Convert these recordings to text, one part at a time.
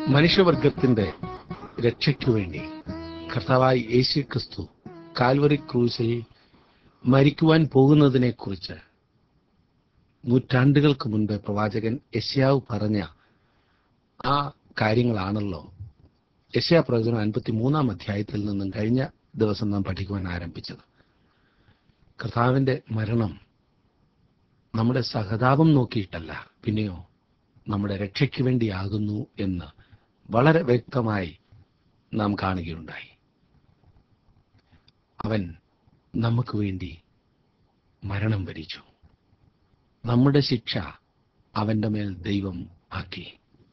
മനുഷ്യവർഗത്തിന്റെ രക്ഷയ്ക്കു വേണ്ടി കർത്താവായ യേശു ക്രിസ്തു കാൽവറി ക്രൂശിൽ മരിക്കുവാൻ പോകുന്നതിനെക്കുറിച്ച് നൂറ്റാണ്ടുകൾക്ക് മുൻപ് പ്രവാചകൻ യെശയ്യാവ് പറഞ്ഞ ആ കാര്യങ്ങളാണല്ലോ യെശയ്യാ പ്രവചനം 53 അധ്യായത്തിൽ നിന്നും കഴിഞ്ഞ ദിവസം നാം പഠിക്കുവാൻ ആരംഭിച്ചത്. കർത്താവിന്റെ മരണം നമ്മുടെ സഹതാപം നോക്കിയിട്ടല്ല, പിന്നെയോ നമ്മുടെ രക്ഷയ്ക്ക് വേണ്ടിയാകുന്നു എന്ന് വളരെ വ്യക്തമായി നാം കാണുകയുണ്ടായി. അവൻ നമുക്ക് വേണ്ടി മരണം വരിച്ചു. നമ്മുടെ ശിക്ഷ അവന്റെ മേൽ ദൈവം ആക്കി.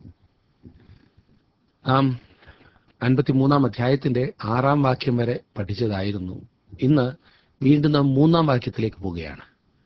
നാം 53 അധ്യായത്തിന്റെ 6 വാക്യം വരെ പഠിച്ചതായിരുന്നു. ഇന്ന് വീണ്ടും നാം 3 വാക്യത്തിലേക്ക് പോവുകയാണ്.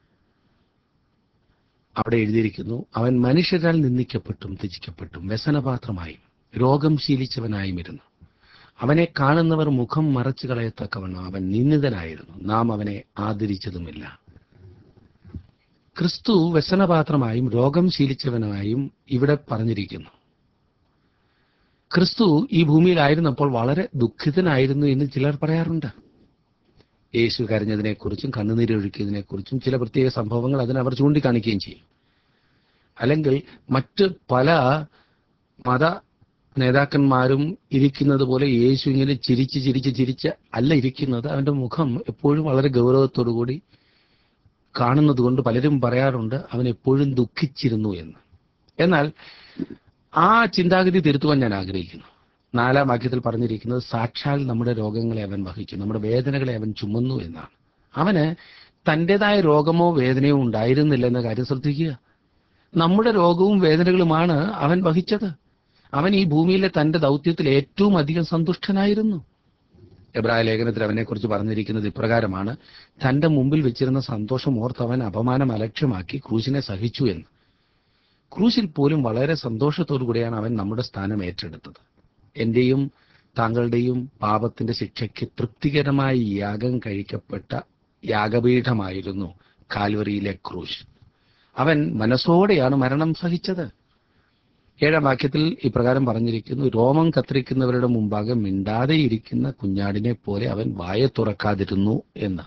അവിടെ എഴുതിയിരിക്കുന്നു, അവൻ മനുഷ്യരാൽ നിന്ദിക്കപ്പെട്ടും ത്യജിക്കപ്പെട്ടും വ്യസനപാത്രമായും രോഗം ശീലിച്ചവനായും ഇരുന്നു. അവനെ കാണുന്നവർ മുഖം മറച്ചു കളയത്തക്കവണ്ണം അവൻ നിന്ദിതനായിരുന്നു, നാം അവനെ ആദരിച്ചതുമില്ല. ക്രിസ്തു വ്യസനപാത്രമായും രോഗം ശീലിച്ചവനായും ഇവിടെ പറഞ്ഞിരിക്കുന്നു. ക്രിസ്തു ഈ ഭൂമിയിലായിരുന്നപ്പോൾ വളരെ ദുഃഖിതനായിരുന്നു എന്ന് ചിലർ പറയാറുണ്ട്. യേശു കരഞ്ഞതിനെക്കുറിച്ചും കണ്ണുനീരൊഴുക്കിയതിനെക്കുറിച്ചും ചില പ്രത്യേക സംഭവങ്ങൾ അതിനവർ ചൂണ്ടിക്കാണിക്കുകയും ചെയ്യും. അല്ലെങ്കിൽ മറ്റ് പല മത നേതാക്കന്മാരും ഇരിക്കുന്നത് പോലെ യേശു ഇങ്ങനെ ചിരിച്ച് അല്ല ഇരിക്കുന്നത്. അവന്റെ മുഖം എപ്പോഴും വളരെ ഗൗരവത്തോടു കൂടി കാണുന്നത് കൊണ്ട് പലരും പറയാറുണ്ട് അവൻ എപ്പോഴും ദുഃഖിച്ചിരുന്നു എന്ന്. എന്നാൽ ആ ചിന്താഗതി തിരുത്തുവാൻ ഞാൻ ആഗ്രഹിക്കുന്നു. 4 വാക്യത്തിൽ പറഞ്ഞിരിക്കുന്നത്, സാക്ഷാൽ നമ്മുടെ രോഗങ്ങളെ അവൻ വഹിച്ചു, നമ്മുടെ വേദനകളെ അവൻ ചുമന്നു എന്നാണ്. അവന് തൻ്റെതായ രോഗമോ വേദനയോ ഉണ്ടായിരുന്നില്ല എന്ന കാര്യം ശ്രദ്ധിക്കുക. നമ്മുടെ രോഗവും വേദനകളുമാണ് അവൻ വഹിച്ചത്. അവൻ ഈ ഭൂമിയിലെ തന്റെ ദൗത്യത്തിൽ ഏറ്റവും അധികം സന്തുഷ്ടനായിരുന്നു. എബ്രായ ലേഖനത്തിൽ അവനെക്കുറിച്ച് പറഞ്ഞിരിക്കുന്നത് ഇപ്രകാരമാണ്, തന്റെ മുമ്പിൽ വെച്ചിരുന്ന സന്തോഷം ഓർത്തവൻ അപമാനം അലക്ഷ്യമാക്കി ക്രൂശിനെ സഹിച്ചു എന്ന്. ക്രൂശിൽ പോലും വളരെ സന്തോഷത്തോടു കൂടിയാണ് അവൻ നമ്മുടെ സ്ഥാനം ഏറ്റെടുത്തത്. എന്റെയും താങ്കളുടെയും പാപത്തിന്റെ ശിക്ഷയ്ക്ക് തൃപ്തികരമായി യാഗം കഴിക്കപ്പെട്ട യാഗപീഠമായിരുന്നു കാൽവറിയിലെ ക്രൂശ്. അവൻ മനസ്സോടെയാണ് മരണം സഹിച്ചത്. 7 വാക്യത്തിൽ ഇപ്രകാരം പറഞ്ഞിരിക്കുന്നു, രോമം കത്തിരിക്കുന്നവരുടെ മുമ്പാകെ മിണ്ടാതെ ഇരിക്കുന്ന കുഞ്ഞാടിനെ പോലെ അവൻ വായ തുറക്കാതിരുന്നു എന്ന്.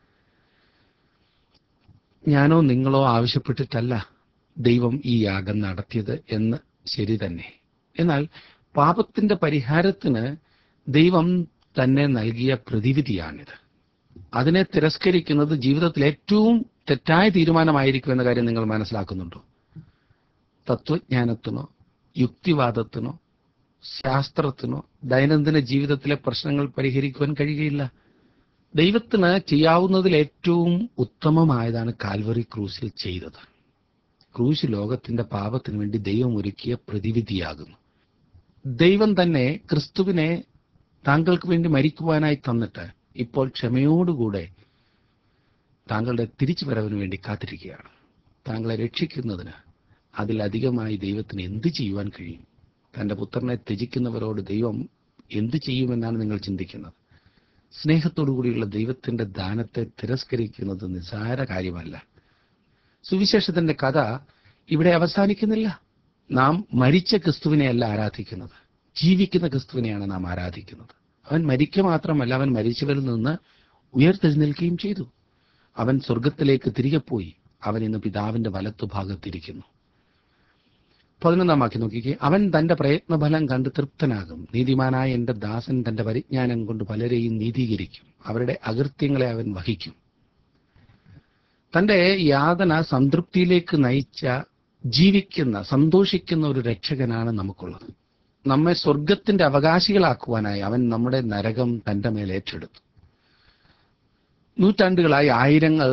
ഞാനോ നിങ്ങളോ ആവശ്യപ്പെട്ടിട്ടല്ല ദൈവം ഈ യാഗം നടത്തിയത് എന്ന് ശരി തന്നെ. എന്നാൽ പാപത്തിന്റെ പരിഹാരത്തിന് ദൈവം തന്നെ നൽകിയ പ്രതിവിധിയാണിത്. അതിനെ തിരസ്കരിക്കുന്നത് ജീവിതത്തിൽ ഏറ്റവും തെറ്റായ തീരുമാനമായിരിക്കും എന്ന കാര്യം നിങ്ങൾ മനസ്സിലാക്കുന്നുണ്ടോ? തത്വജ്ഞാനത്തിനോ യുക്തിവാദത്തിനോ ശാസ്ത്രത്തിനോ ദൈനംദിന ജീവിതത്തിലെ പ്രശ്നങ്ങൾ പരിഹരിക്കുവാൻ കഴിയുകയില്ല. ദൈവത്തിന് ചെയ്യാവുന്നതിൽ ഏറ്റവും ഉത്തമമായതാണ് കാൽവറി ക്രൂശിൽ ചെയ്തത്. ക്രൂശ് ലോകത്തിന്റെ പാപത്തിന് വേണ്ടി ദൈവം ഒരുക്കിയ പ്രതിവിധിയാകുന്നു. ദൈവം തന്നെ ക്രിസ്തുവിനെ താങ്കൾക്ക് വേണ്ടി മരിക്കുവാനായി തന്നിട്ട് ഇപ്പോൾ ക്ഷമയോടുകൂടെ താങ്കളുടെ തിരിച്ചുവരവിന് വേണ്ടി കാത്തിരിക്കുകയാണ്. താങ്കളെ രക്ഷിക്കുന്നതിന് അതിലധികമായി ദൈവത്തിന് എന്ത് ചെയ്യുവാൻ കഴിയും? തന്റെ പുത്രനെ ത്യജിക്കുന്നവരോട് ദൈവം എന്ത് ചെയ്യുമെന്നാണ് നിങ്ങൾ ചിന്തിക്കുന്നത്? സ്നേഹത്തോടു കൂടിയുള്ള ദൈവത്തിന്റെ ദാനത്തെ തിരസ്കരിക്കുന്നത് നിസ്സാര കാര്യമല്ല. സുവിശേഷത്തിന്റെ കഥ ഇവിടെ അവസാനിക്കുന്നില്ല. നാം മരിച്ച ക്രിസ്തുവിനെയല്ല ആരാധിക്കുന്നത്, ജീവിക്കുന്ന ക്രിസ്തുവിനെയാണ് നാം ആരാധിക്കുന്നത്. അവൻ മരിക്കുക മാത്രമല്ല, അവൻ മരിച്ചവരിൽ നിന്ന് ഉയർത്തെഴുന്നേൽക്കുകയും ചെയ്തു. അവൻ സ്വർഗത്തിലേക്ക് തിരികെ പോയി. അവൻ ഇന്ന് പിതാവിന്റെ വലത്തുഭാഗത്തിരിക്കുന്നു. 11 വാക്യം നോക്കിക്കേ, അവൻ തന്റെ പ്രയത്നഫലം കണ്ട് തൃപ്തനാകും. നീതിമാനായ എന്റെ ദാസൻ തന്റെ പരിജ്ഞാനം കൊണ്ട് പലരെയും നീതീകരിക്കും. അവരുടെ അകൃത്യങ്ങളെ അവൻ വഹിക്കും. തന്റെ യാതന സംതൃപ്തിയിലേക്ക് നയിച്ച ജീവിക്കുന്ന സന്തോഷിക്കുന്ന ഒരു രക്ഷകനാണ് നമുക്കുള്ളത്. നമ്മെ സ്വർഗത്തിന്റെ അവകാശികളാക്കുവാനായി അവൻ നമ്മുടെ നരകം തന്റെ മേൽ ഏറ്റെടുത്തു. നൂറ്റാണ്ടുകളായി ആയിരങ്ങൾ,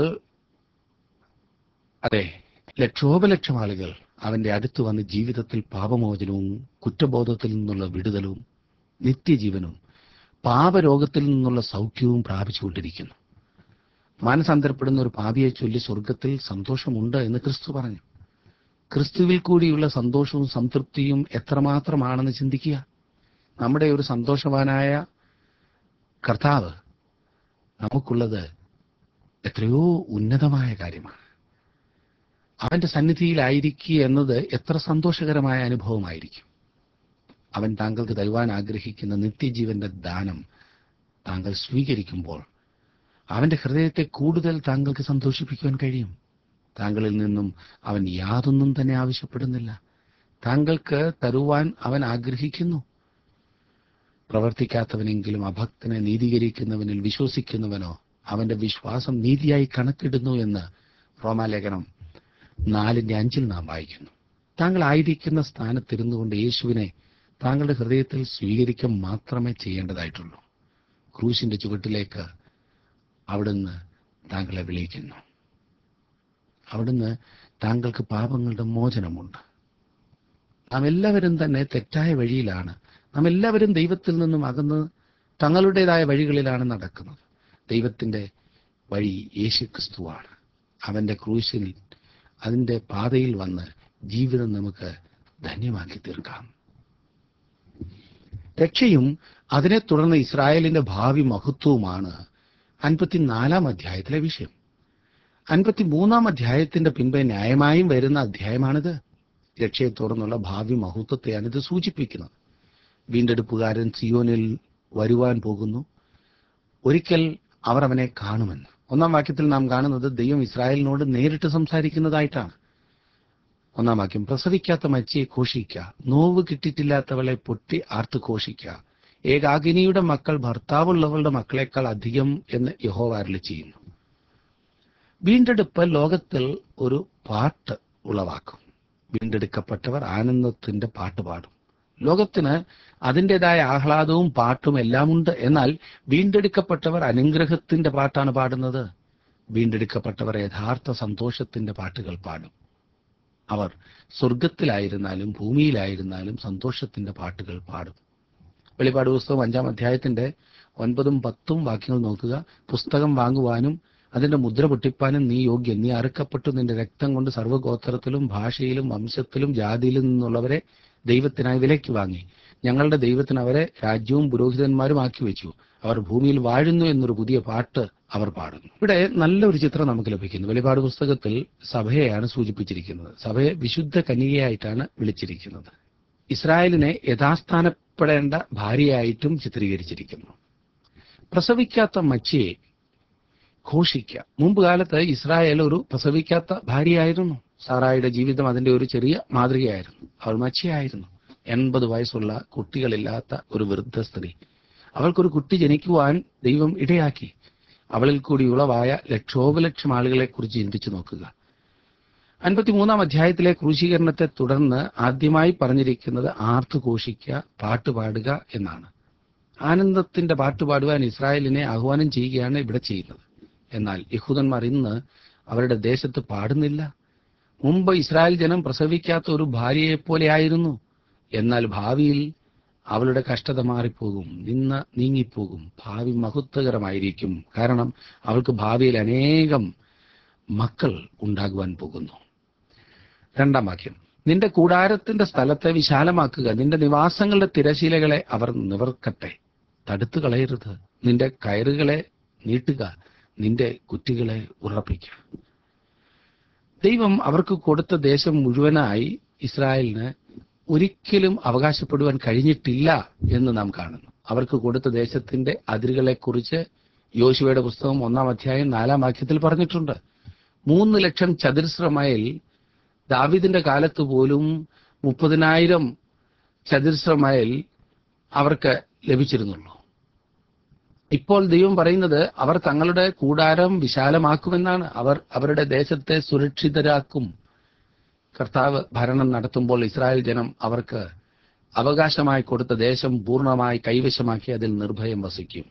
അതെ ലക്ഷോപലക്ഷം ആളുകൾ അവന്റെ അടുത്ത് വന്ന് ജീവിതത്തിൽ പാപമോചനവും കുറ്റബോധത്തിൽ നിന്നുള്ള വിടുതലും നിത്യജീവനും പാപരോഗത്തിൽ നിന്നുള്ള സൗഖ്യവും പ്രാപിച്ചുകൊണ്ടിരിക്കുന്നു. മാനസാന്തരപ്പെടുന്ന ഒരു പാപിയെ ചൊല്ലി സ്വർഗത്തിൽ സന്തോഷമുണ്ട് എന്ന് ക്രിസ്തു പറഞ്ഞു. ക്രിസ്തുവിൽ കൂടിയുള്ള സന്തോഷവും സംതൃപ്തിയും എത്രമാത്രമാണെന്ന് ചിന്തിക്കുക. നമ്മുടെ ഒരു സന്തോഷവാനായ കർത്താവ് നമുക്കുള്ളത് എത്രയോ ഉന്നതമായ കാര്യമാണ്. അവന്റെ സന്നിധിയിലായിരിക്കുക എന്നത് എത്ര സന്തോഷകരമായ അനുഭവമായിരിക്കും. അവൻ താങ്കൾക്ക് തരുവാൻ ആഗ്രഹിക്കുന്ന നിത്യജീവന്റെ ദാനം താങ്കൾ സ്വീകരിക്കുമ്പോൾ അവന്റെ ഹൃദയത്തെ കൂടുതൽ താങ്കൾക്ക് സന്തോഷിപ്പിക്കുവാൻ കഴിയും. താങ്കളിൽ നിന്നും അവൻ യാതൊന്നും തന്നെ ആവശ്യപ്പെടുന്നില്ല. താങ്കൾക്ക് തരുവാൻ അവൻ ആഗ്രഹിക്കുന്നു. പ്രവർത്തിക്കാത്തവനെങ്കിലും അഭക്തനെ നീതീകരിക്കുന്നവനിൽ വിശ്വസിക്കുന്നവനോ അവന്റെ വിശ്വാസം നീതിയായി കണക്കിടുന്നു എന്ന് റോമാലേഖനം 4:5 നാം വായിക്കുന്നു. താങ്കൾ ആയിരിക്കുന്ന സ്ഥാനത്തിരുന്നു കൊണ്ട് യേശുവിനെ താങ്കളുടെ ഹൃദയത്തിൽ സ്വീകരിക്കുക മാത്രമേ ചെയ്യേണ്ടതായിട്ടുള്ളൂ. ക്രൂശിന്റെ ചുവട്ടിലേക്ക് അവിടുന്ന് താങ്കളെ വിളിക്കുന്നു. അവിടുന്ന് താങ്കൾക്ക് പാപങ്ങളുടെ മോചനമുണ്ട്. നാം എല്ലാവരും തന്നെ തെറ്റായ വഴിയിലാണ്. നാം എല്ലാവരും ദൈവത്തിൽ നിന്നും അകന്ന് തങ്ങളുടേതായ വഴികളിലാണ് നടക്കുന്നത്. ദൈവത്തിന്റെ വഴി യേശുക്രിസ്തുവാണ്. അവന്റെ ക്രൂശിൽ അതിന്റെ പാതയിൽ വന്ന് ജീവിതം നമുക്ക് ധന്യമാക്കി തീർക്കാം. രക്ഷയും അതിനെ തുടർന്ന് ഇസ്രായേലിന്റെ ഭാവി മഹത്വവുമാണ് 54 അധ്യായത്തിലെ വിഷയം. 53 അധ്യായത്തിന്റെ പിൻപേ ന്യായമായും വരുന്ന അധ്യായമാണിത്. രക്ഷയെ തുടർന്നുള്ള ഭാവി മഹത്വത്തെയാണ് ഇത് സൂചിപ്പിക്കുന്നത്. വീണ്ടെടുപ്പുകാരൻ സിയോനിൽ വരുവാൻ പോകുന്നു. ഒരിക്കൽ അവർ അവനെ കാണുമെന്ന് 1 വാക്യത്തിൽ നാം കാണുന്നത് ദൈവം ഇസ്രായേലിനോട് നേരിട്ട് സംസാരിക്കുന്നതായിട്ടാണ്. 1 വാക്യം, പ്രസവിക്കാത്ത മച്ചിയെ ഘോഷിക്കുക, നോവ് കിട്ടിയിട്ടില്ലാത്തവളെ പൊട്ടി ആർത്ത് ഘോഷിക്കുക, ഏകാകിനിയുടെ മക്കൾ ഭർത്താവുള്ളവളുടെ മക്കളെക്കാൾ അധികം എന്ന് യഹോവ അരുളിച്ചെയ്യുന്നു. വീണ്ടെടുപ്പ് ലോകത്തിൽ ഒരു പാട്ട് ഉളവാക്കും. വീണ്ടെടുക്കപ്പെട്ടവർ ആനന്ദത്തിന്റെ പാട്ട് പാടും. ലോകത്തിന് അതിൻ്റെതായ ആഹ്ലാദവും പാട്ടും എല്ലാം ഉണ്ട്. എന്നാൽ വീണ്ടെടുക്കപ്പെട്ടവർ അനുഗ്രഹത്തിന്റെ പാട്ടാണ് പാടുന്നത്. വീണ്ടെടുക്കപ്പെട്ടവർ യഥാർത്ഥ സന്തോഷത്തിന്റെ പാട്ടുകൾ പാടും. അവർ സ്വർഗത്തിലായിരുന്നാലും ഭൂമിയിലായിരുന്നാലും സന്തോഷത്തിന്റെ പാട്ടുകൾ പാടും. വെളിപ്പാട് പുസ്തകം 5 അധ്യായത്തിന്റെ 9, 10 വാക്യങ്ങൾ നോക്കുക. പുസ്തകം വാങ്ങുവാനും അതിന്റെ മുദ്ര പൊട്ടിപ്പാനും നീ യോഗ്യൻ. നീ അറുക്കപ്പെട്ടു നിന്റെ രക്തം കൊണ്ട് സർവ്വഗോത്രത്തിലും ഭാഷയിലും വംശത്തിലും ജാതിയിലും നിന്നുള്ളവരെ ദൈവത്തിനായി വിലയ്ക്ക് വാങ്ങി. ഞങ്ങളുടെ ദൈവത്തിന് അവരെ രാജ്യവും പുരോഹിതന്മാരും ആക്കി വെച്ചു. അവർ ഭൂമിയിൽ വാഴുന്നു എന്നൊരു പുതിയ പാട്ട് അവർ പാടുന്നു. ഇവിടെ നല്ലൊരു ചിത്രം നമുക്ക് ലഭിക്കുന്നു. വെളിപാട് പുസ്തകത്തിൽ സഭയെയാണ് സൂചിപ്പിച്ചിരിക്കുന്നത്. സഭയെ വിശുദ്ധ കന്യകയായിട്ടാണ് വിളിച്ചിരിക്കുന്നത്. ഇസ്രായേലിനെ യഥാസ്ഥാനപ്പെടേണ്ട ഭാര്യയായിട്ടും ചിത്രീകരിച്ചിരിക്കുന്നു. പ്രസവിക്കാത്ത മച്ചിയെ ഘോഷിക്കുക. മുമ്പ് കാലത്ത് ഇസ്രായേൽ ഒരു പ്രസവിക്കാത്ത ഭാര്യയായിരുന്നു. സാറായുടെ ജീവിതം അതിന്റെ ഒരു ചെറിയ മാതൃകയായിരുന്നു. അവൾ മച്ചിയായിരുന്നു. 80 വയസ്സുള്ള കുട്ടികളില്ലാത്ത ഒരു വൃദ്ധ സ്ത്രീ. അവൾക്കൊരു കുട്ടി ജനിക്കുവാൻ ദൈവം ഇടയാക്കി. അവളിൽ കൂടി ഉളവായ ലക്ഷോപലക്ഷം ആളുകളെ കുറിച്ച് ചിന്തിച്ചു നോക്കുക. 53 അധ്യായത്തിലെ ക്രൂശീകരണത്തെ തുടർന്ന് ആദ്യമായി പറഞ്ഞിരിക്കുന്നത് ആർത്തു ഘോഷിക്കുക, പാട്ടുപാടുക എന്നാണ്. ആനന്ദത്തിന്റെ പാട്ടുപാടുവാൻ ഇസ്രായേലിനെ ആഹ്വാനം ചെയ്യുകയാണ് ഇവിടെ ചെയ്യുന്നത്. എന്നാൽ യഹൂദന്മാർ ഇന്ന് അവരുടെ ദേശത്ത് പാടുന്നില്ല. മുമ്പ് ഇസ്രായേൽ ജനം പ്രസവിക്കാത്ത ഒരു ഭാര്യയെപ്പോലെ ആയിരുന്നു. എന്നാൽ ഭാവിയിൽ അവളുടെ കഷ്ടത മാറിപ്പോകും, നിന്ന് നീങ്ങിപ്പോകും. ഭാവി മഹത്വകരമായിരിക്കും. കാരണം അവൾക്ക് ഭാവിയിൽ അനേകം മക്കൾ ഉണ്ടാകുവാൻ പോകുന്നു. 2 വാക്യം, നിന്റെ കൂടാരത്തിന്റെ സ്ഥലത്തെ വിശാലമാക്കുക, നിന്റെ നിവാസങ്ങളുടെ തിരശീലകളെ അവർ നിവർക്കട്ടെ. തടുത്തു കളയരുത്. നിന്റെ കയറുകളെ നീട്ടുക, നിന്റെ കുറ്റികളെ ഉറപ്പിക്കുക. ദൈവം അവർക്ക് കൊടുത്ത ദേശം മുഴുവനായി ഇസ്രായേലിന് ഒരിക്കലും അവകാശപ്പെടുവാൻ കഴിഞ്ഞിട്ടില്ല എന്ന് നാം കാണുന്നു. അവർക്ക് കൊടുത്ത ദേശത്തിന്റെ അതിരുകളെക്കുറിച്ച് യോശുവയുടെ പുസ്തകം 1 അധ്യായം 4 വാക്യത്തിൽ പറഞ്ഞിട്ടുണ്ട്. 3 ലക്ഷം ചതുരശ്ര മൈൽ ദാവീദിന്റെ കാലത്ത് പോലും 30,000 ചതുരശ്ര മൈൽ അവർക്ക് ലഭിച്ചിരുന്നുള്ളൂ. ഇപ്പോൾ ദൈവം പറയുന്നത് അവർ തങ്ങളുടെ കൂടാരം വിശാലമാക്കുമെന്നാണ്. അവർ അവരുടെ ദേശത്തെ സുരക്ഷിതരാക്കും. കർത്താവ് ഭരണം നടത്തുമ്പോൾ ഇസ്രായേൽ ജനം അവർക്ക് അവകാശമായി കൊടുത്ത ദേശം പൂർണ്ണമായി കൈവശമാക്കി അതിൽ നിർഭയം വസിക്കും.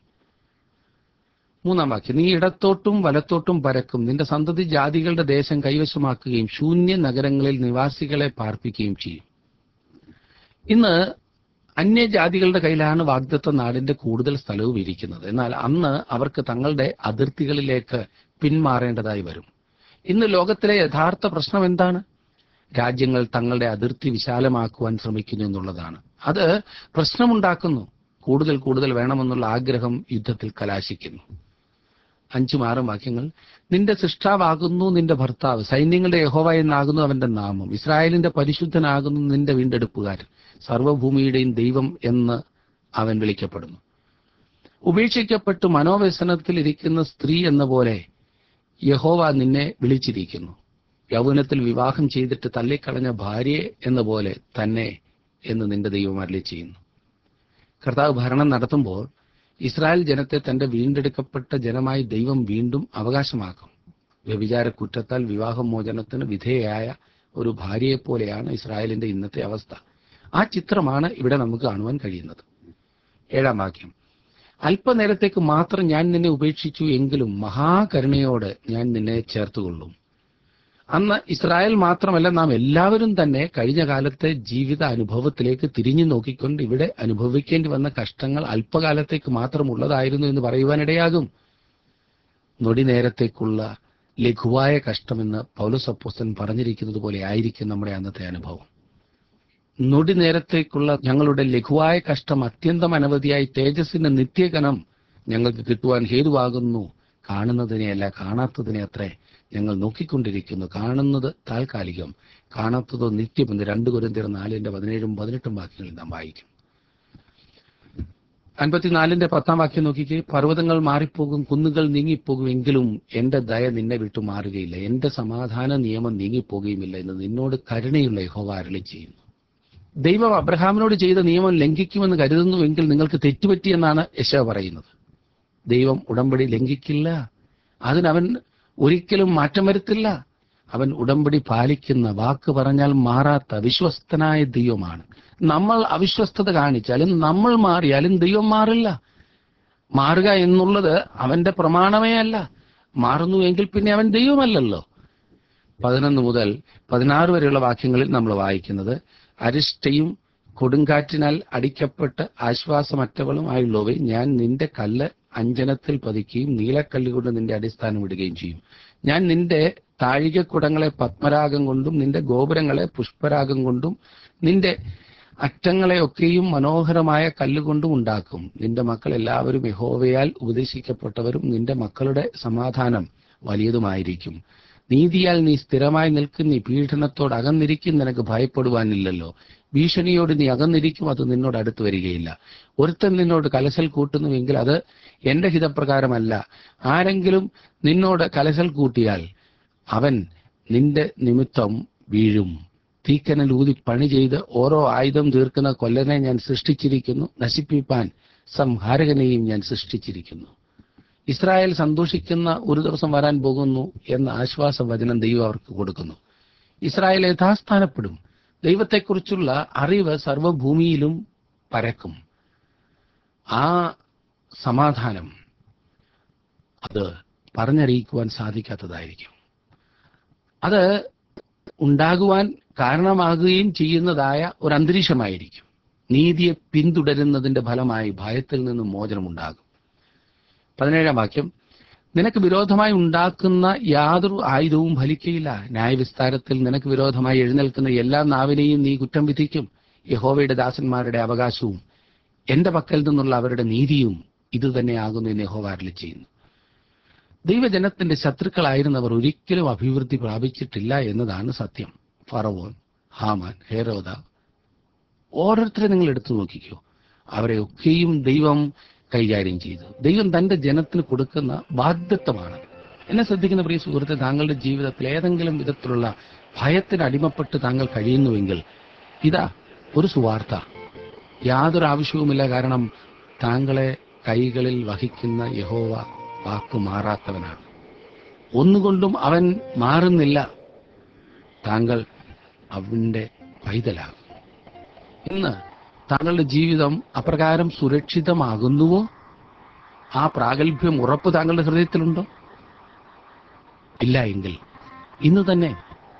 3 വാക്യം, നീ ഇടത്തോട്ടും വലത്തോട്ടും പരക്കും, നിന്റെ സന്തതി ജാതികളുടെ ദേശം കൈവശമാക്കുകയും ശൂന്യ നഗരങ്ങളിൽ നിവാസികളെ പാർപ്പിക്കുകയും ചെയ്യും. ഇന്ന് അന്യജാതികളുടെ കയ്യിലാണ് വാഗ്ദത്ത നാടിന്റെ കൂടുതൽ സ്ഥലവും ഇരിക്കുന്നത്. എന്നാൽ അന്ന് അവർക്ക് തങ്ങളുടെ അതിർത്തികളിലേക്ക് പിന്മാറേണ്ടതായി വരും. ഇന്ന് ലോകത്തിലെ യഥാർത്ഥ പ്രശ്നം എന്താണ്? രാജ്യങ്ങൾ തങ്ങളുടെ അതിർത്തി വിശാലമാക്കുവാൻ ശ്രമിക്കുന്നു എന്നുള്ളതാണ്. അത് പ്രശ്നമുണ്ടാക്കുന്നു. കൂടുതൽ വേണമെന്നുള്ള ആഗ്രഹം യുദ്ധത്തിൽ കലാശിക്കുന്നു. 5ഉം 6ഉം വാക്യങ്ങൾ. നിന്റെ സൃഷ്ടാവാകുന്നു നിന്റെ ഭർത്താവ്, സൈന്യങ്ങളുടെ യഹോവ എന്നാകുന്നു അവന്റെ നാമം, ഇസ്രായേലിന്റെ പരിശുദ്ധനാകുന്നു നിന്റെ വീണ്ടെടുപ്പുകാരൻ, സർവ്വഭൂമിയുടെയും ദൈവം എന്ന് അവൻ വിളിക്കപ്പെടുന്നു. ഉപേക്ഷിക്കപ്പെട്ട് മനോവ്യസനത്തിൽ ഇരിക്കുന്ന സ്ത്രീ എന്ന പോലെ യഹോവ നിന്നെ വിളിച്ചിരിക്കുന്നു. യൗവനത്തിൽ വിവാഹം ചെയ്തിട്ട് തള്ളിക്കളഞ്ഞ ഭാര്യയെ എന്ന പോലെ തന്നെ എന്ന് നിന്റെ ദൈവം അരുളിച്ചെയ്യുന്നു. കർത്താവ് ഭരണം നടത്തുമ്പോൾ ഇസ്രായേൽ ജനത്തെ തന്റെ വീണ്ടെടുക്കപ്പെട്ട ജനമായി ദൈവം വീണ്ടും അവകാശമാക്കും. വ്യഭിചാര കുറ്റത്താൽ വിവാഹമോചനത്തിന് വിധേയയായ ഒരു ഭാര്യയെപ്പോലെയാണ് ഇസ്രായേലിന്റെ ഇന്നത്തെ അവസ്ഥ. ആ ചിത്രമാണ് ഇവിടെ നമുക്ക് കാണുവാൻ കഴിയുന്നത്. 7-ാം വാക്യം. അല്പനേരത്തേക്ക് മാത്രം ഞാൻ നിന്നെ ഉപേക്ഷിച്ചു, എങ്കിലും മഹാകരുണയോടെ ഞാൻ നിന്നെ ചേർത്തുകൊള്ളും. അന്ന് ഇസ്രായേൽ മാത്രമല്ല, നാം എല്ലാവരും തന്നെ കഴിഞ്ഞ കാലത്തെ ജീവിത അനുഭവത്തിലേക്ക് തിരിഞ്ഞു നോക്കിക്കൊണ്ട് ഇവിടെ അനുഭവിക്കേണ്ടി വന്ന കഷ്ടങ്ങൾ അല്പകാലത്തേക്ക് മാത്രമുള്ളതായിരുന്നു എന്ന് പറയുവാനിടയാകും. നൊടി നേരത്തേക്കുള്ള ലഘുവായ കഷ്ടമെന്ന് പൗലോസ് അപ്പോസ്തലൻ പറഞ്ഞിരിക്കുന്നത് പോലെ ആയിരിക്കും നമ്മുടെ അന്നത്തെ അനുഭവം. നൊടി നേരത്തേക്കുള്ള ഞങ്ങളുടെ ലഘുവായ കഷ്ടം അത്യന്തം അനവധിയായി തേജസ്സിന്റെ നിത്യഗണം ഞങ്ങൾക്ക് കിട്ടുവാൻ ഹേതുവാകുന്നു. കാണുന്നതിനെയല്ല, കാണാത്തതിനെ അത്രേ ഞങ്ങൾ നോക്കിക്കൊണ്ടിരിക്കുന്നു. കാണുന്നത് താൽക്കാലികം, കാണാത്തതോ നിത്യമെന്ന് 2 കൊരിന്ത്യർ 4:17-18 വാക്യങ്ങളിൽ നാം വായിക്കും. 54-10 വാക്യം നോക്കിക്കേ. പർവ്വതങ്ങൾ മാറിപ്പോകും, കുന്നുകൾ നീങ്ങിപ്പോകും, എങ്കിലും എന്റെ ദയ നിന്നെ വിട്ടു മാറുകയില്ല, എന്റെ സമാധാന നിയമം നീങ്ങിപ്പോകുകയുമില്ല എന്ന് നിന്നോട് കരുണയുള്ള യഹോവ അരുളിച്ചെയ്യുന്നു. ദൈവം അബ്രഹാമിനോട് ചെയ്ത നിയമം ലംഘിക്കുമെന്ന് കരുതുന്നുവെങ്കിൽ നിങ്ങൾക്ക് തെറ്റുപറ്റിയെന്നാണ് യെശയ്യാ പറയുന്നത്. ദൈവം ഉടമ്പടി ലംഘിക്കില്ല, അതിനവൻ ഒരിക്കലും മാറ്റം വരുത്തില്ല. അവൻ ഉടമ്പടി പാലിക്കുന്ന, വാക്ക് പറഞ്ഞാൽ മാറാത്ത വിശ്വസ്തനായ ദൈവമാണ്. നമ്മൾ അവിശ്വസ്തത കാണിച്ചാലും നമ്മൾ മാറിയാലും ദൈവം മാറില്ല. മാറുക എന്നുള്ളത് അവന്റെ പ്രമാണമേ അല്ല. മാറുന്നുവെങ്കിൽ പിന്നെ അവൻ ദൈവമല്ലല്ലോ. 11 മുതൽ 16 വരെയുള്ള വാക്യങ്ങളിൽ നമ്മൾ വായിക്കുന്നത്, അരിഷ്ടയും കൊടുങ്കാറ്റിനാൽ അടിക്കപ്പെട്ട് ആശ്വാസമറ്റവളും ആയുള്ളവേ, ഞാൻ നിന്റെ കല്ല് അഞ്ജനത്തിൽ പതിക്കുകയും നീലക്കല്ലുകൊണ്ട് നിന്റെ അടിസ്ഥാനം ഇടുകയും ചെയ്യും. ഞാൻ നിന്റെ താഴികക്കുടങ്ങളെ പത്മരാഗം കൊണ്ടും നിന്റെ ഗോപുരങ്ങളെ പുഷ്പരാഗം കൊണ്ടും നിന്റെ അറ്റങ്ങളെയൊക്കെയും മനോഹരമായ കല്ലുകൊണ്ടും ഉണ്ടാക്കും. നിന്റെ മക്കൾ എല്ലാവരും യഹോവയാൽ ഉപദേശിക്കപ്പെട്ടവരും നിന്റെ മക്കളുടെ സമാധാനം വലിയതുമായിരിക്കും. നീതിയാൽ നീ സ്ഥിരമായി നിൽക്കും, നീ പീഡനത്തോട് അകന്നിരിക്കും, നിനക്ക് ഭയപ്പെടുവാനില്ലല്ലോ. ഭീഷണിയോട് നീ അകന്നിരിക്കും, അത് നിന്നോട് അടുത്ത് വരികയില്ല. ഒരുത്തൻ നിന്നോട് കലശൽ കൂട്ടുന്നുവെങ്കിൽ അത് എന്റെ ഹിതപ്രകാരമല്ല. ആരെങ്കിലും നിന്നോട് കലശൽ കൂട്ടിയാൽ അവൻ നിന്റെ നിമിത്തം വീഴും. തീക്കനൽ ഊതി പണി ചെയ്ത് ഓരോ ആയുധം തീർക്കുന്ന കൊല്ലനെ ഞാൻ സൃഷ്ടിച്ചിരിക്കുന്നു, നശിപ്പിപ്പാൻ സംഹാരകനെയും ഞാൻ സൃഷ്ടിച്ചിരിക്കുന്നു. ഇസ്രായേൽ സന്തോഷിക്കുന്ന ഒരു ദിവസം വരാൻ പോകുന്നു എന്ന ആശ്വാസവചനം ദൈവം അവർക്ക് കൊടുക്കുന്നു. ഇസ്രായേൽ യഥാസ്ഥാനപ്പെടും. ദൈവത്തെക്കുറിച്ചുള്ള അറിവ് സർവ്വഭൂമിയിലും പരക്കും. ആ സമാധാനം അത് പറഞ്ഞറിയിക്കുവാൻ സാധിക്കാത്തതായിരിക്കും. അത് ഉണ്ടാകുവാൻ കാരണമാകുകയും ചെയ്യുന്നതായ ഒരു അന്തരീക്ഷമായിരിക്കും. നീതിയെ പിന്തുടരുന്നതിന്റെ ഫലമായി ഭയത്തിൽ നിന്നും മോചനമുണ്ടാകും. 17-ാം വാക്യം. നിനക്ക് വിരോധമായി ഉണ്ടാക്കുന്ന യാതൊരു ആയുധവും ഫലിക്കയില്ല. ന്യായവിസ്താരത്തിൽ നിനക്ക് വിരോധമായി എഴുന്നേൽക്കുന്ന എല്ലാ നാവിനെയും നീ കുറ്റം വിധിക്കും. യഹോവയുടെ ദാസന്മാരുടെ അവകാശവും എന്റെ പക്കൽ നിന്നുള്ള അവരുടെ നീതിയും ഇതുതന്നെയാകുന്നു എന്ന് യഹോവ അരുളിച്ചെയ്യുന്നു. ദൈവജനത്തിന്റെ ശത്രുക്കളായിരുന്നവർ ഒരിക്കലും അഭിവൃദ്ധി പ്രാപിച്ചിട്ടില്ല എന്നതാണ് സത്യം. ഫറവോൻ, ഹാമാൻ, ഹേരോദ, ഓരോരുത്തരെ നിങ്ങൾ എടുത്തു നോക്കിക്കോ. അവരെ ഒക്കെയും ദൈവം കൈകാര്യം ചെയ്തു. ദൈവം തന്റെ ജനത്തിന് കൊടുക്കുന്ന ബാധ്യത്വമാണ്. എന്നെ ശ്രദ്ധിക്കുന്ന പ്രിയ സുഹൃത്തെ, താങ്കളുടെ ജീവിതത്തിൽ ഏതെങ്കിലും വിധത്തിലുള്ള ഭയത്തിന് അടിമപ്പെട്ട് താങ്കൾ കഴിയുന്നുവെങ്കിൽ ഇതാ ഒരു സുവാർത്ത. യാതൊരു ആവശ്യവുമില്ല. കാരണം താങ്കളെ കൈകളിൽ വഹിക്കുന്ന യഹോവ വാക്കു മാറാത്തവനാണ്. ഒന്നുകൊണ്ടും അവൻ മാറുന്നില്ല. താങ്കൾ അവന്റെ പൈതലാകും. ഇന്ന് താങ്കളുടെ ജീവിതം അപ്രകാരം സുരക്ഷിതമാകുന്നുവോ? ആ പ്രാഗൽഭ്യം, ഉറപ്പ് താങ്കളുടെ ഹൃദയത്തിലുണ്ടോ? ഇല്ല എങ്കിൽ ഇന്ന് തന്നെ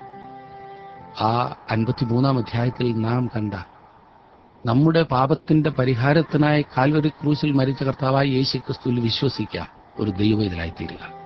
ആ 53-ാം അധ്യായത്തിൽ നാം കണ്ട നമ്മുടെ പാപത്തിന്റെ പരിഹാരത്തിനായി കാൽവരി ക്രൂശിൽ മരിച്ച കർത്താവായ യേശു ക്രിസ്തുവിൽ വിശ്വസിക്കുക, ഒരു ദൈവവേദനായി തീരുക.